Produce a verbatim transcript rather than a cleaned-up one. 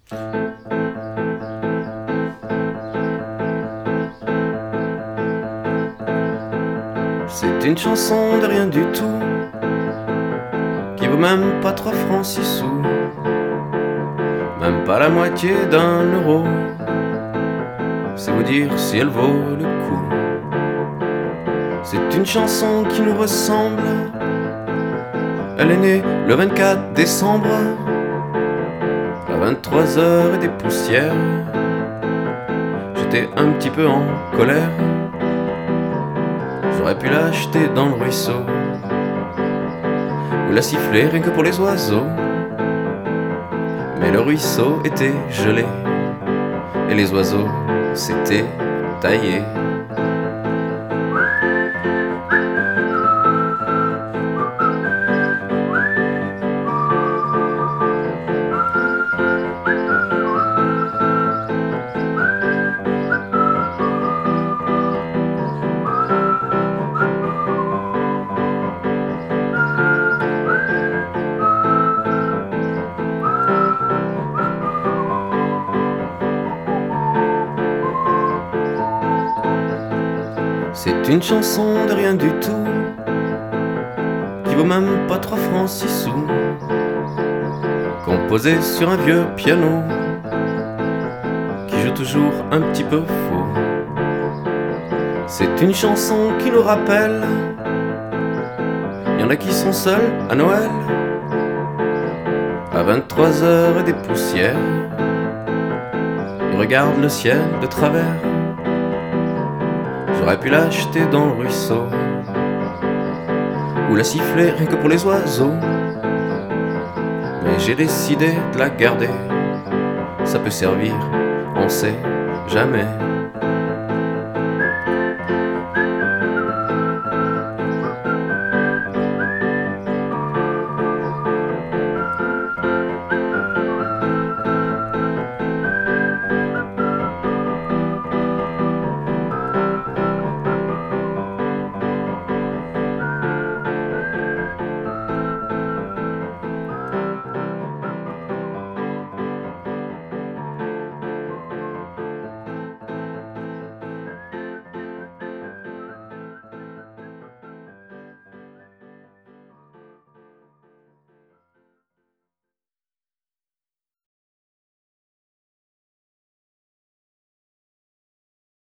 C'est une chanson de rien du tout, qui vaut même pas trois francs six sous, même pas la moitié d'un euro. C'est vous dire si elle vaut le coup. C'est une chanson qui nous ressemble. Elle est née le vingt-quatre décembre, à vingt-trois heures et des poussières. J'étais un petit peu en colère. J'aurais pu l'acheter dans le ruisseau, ou la siffler rien que pour les oiseaux. Mais le ruisseau était gelé, et les oiseaux s'étaient taillés. C'est une chanson de rien du tout, qui vaut même pas trois francs six sous, composée sur un vieux piano, qui joue toujours un petit peu faux. C'est une chanson qui nous rappelle, y en a qui sont seuls à Noël, à vingt-trois heures et des poussières. Ils regardent le ciel de travers. J'aurais pu l'acheter dans le ruisseau, ou la siffler rien que pour les oiseaux. Mais j'ai décidé de la garder. Ça peut servir, on sait jamais.